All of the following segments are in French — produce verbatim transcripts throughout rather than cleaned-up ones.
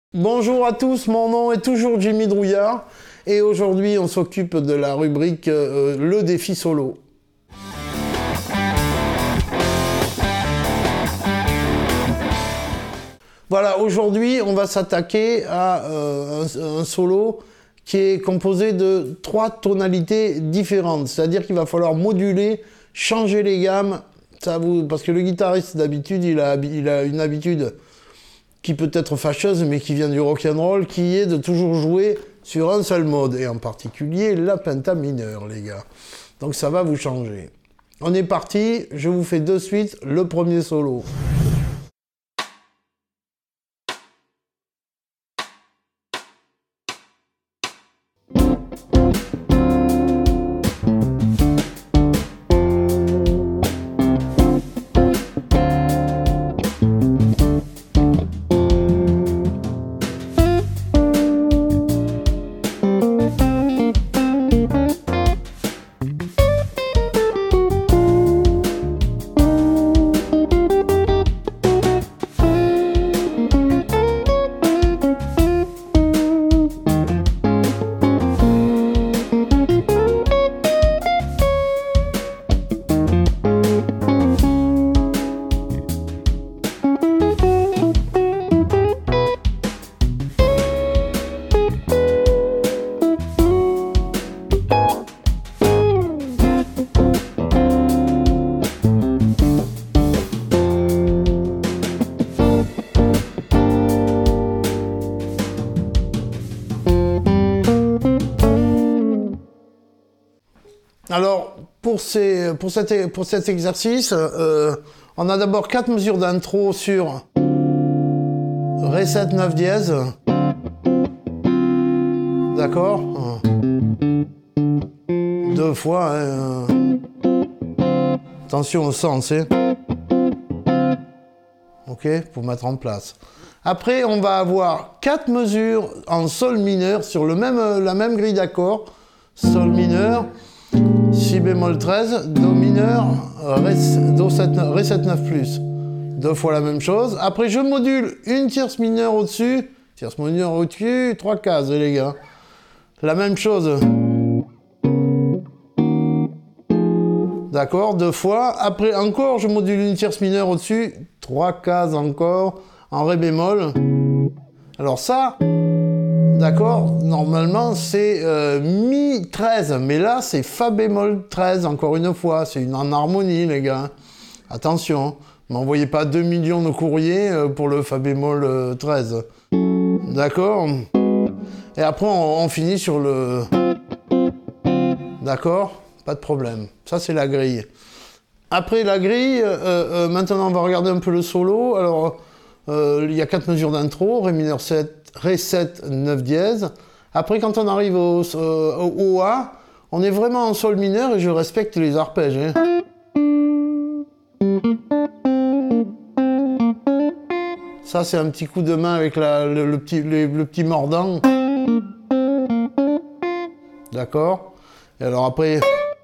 Bonjour à tous, mon nom est toujours Jimmy Drouillard et aujourd'hui on s'occupe de la rubrique euh, Le défi solo. Voilà, aujourd'hui on va s'attaquer à euh, un, un solo qui est composé de trois tonalités différentes, c'est-à-dire qu'il va falloir moduler, changer les gammes, ça vous, parce que le guitariste d'habitude il a, il a une habitude qui peut être fâcheuse, mais qui vient du rock'n'roll, qui est de toujours jouer sur un seul mode, et en particulier la penta mineure, les gars. Donc ça va vous changer. On est parti, je vous fais de suite le premier solo. Alors, pour, ces, pour, cet, pour cet exercice, euh, on a d'abord quatre mesures d'intro sur Ré sept neuf dièse. D'accord? Deux fois. Hein. Attention au sens. Hein. Ok? Pour mettre en place. Après, on va avoir quatre mesures en sol mineur sur le même, la même grille d'accords. Sol mineur. Si bémol treize, Do mineur, Ré, Do sept, Ré sept neuf plus. Deux fois la même chose. Après, je module une tierce mineure au-dessus. Tierce mineure au-dessus, trois cases, les gars. La même chose. D'accord, deux fois. Après, encore, je module une tierce mineure au-dessus. Trois cases encore, en Ré bémol. Alors ça... D'accord, normalement c'est euh, Mi treize, mais là c'est Fa bémol treize, encore une fois, c'est une en harmonie les gars. Attention, m'envoyez pas deux millions de courriers pour le Fa bémol euh, treize. D'accord. Et après on, on finit sur le... D'accord, pas de problème. Ça c'est la grille. Après la grille, euh, euh, maintenant on va regarder un peu le solo. Alors, euh, il y a quatre mesures d'intro, Ré mineur sept, Ré sept, neuf dièse. Après, quand on arrive au, euh, au A, on est vraiment en sol mineur et je respecte les arpèges. Hein. Ça, c'est un petit coup de main avec la, le, le, petit, le, le petit mordant. D'accord. Et alors après...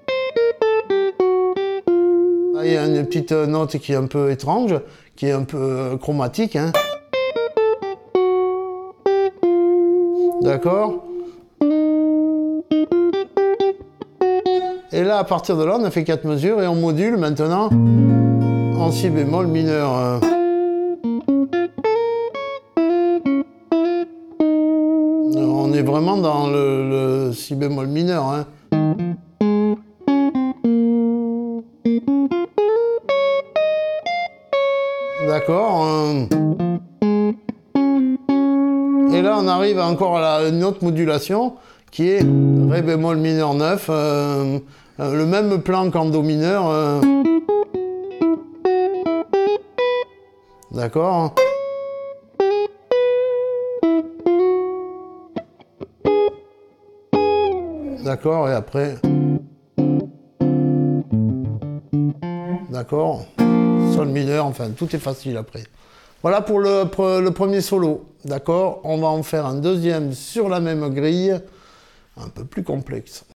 Là, il y a une petite note qui est un peu étrange, qui est un peu chromatique. Hein. D'accord. Et là, à partir de là, on a fait quatre mesures et on module maintenant en Si bémol mineur. On est vraiment dans le, le Si bémol mineur. Hein. D'accord. Et là, on arrive encore à la, une autre modulation qui est Ré bémol mineur neuf, euh, euh, le même plan qu'en Do mineur. Euh. D'accord. D'accord, et après... D'accord. Sol mineur, enfin, tout est facile après. Voilà pour le, le premier solo, d'accord? On va en faire un deuxième sur la même grille, un peu plus complexe.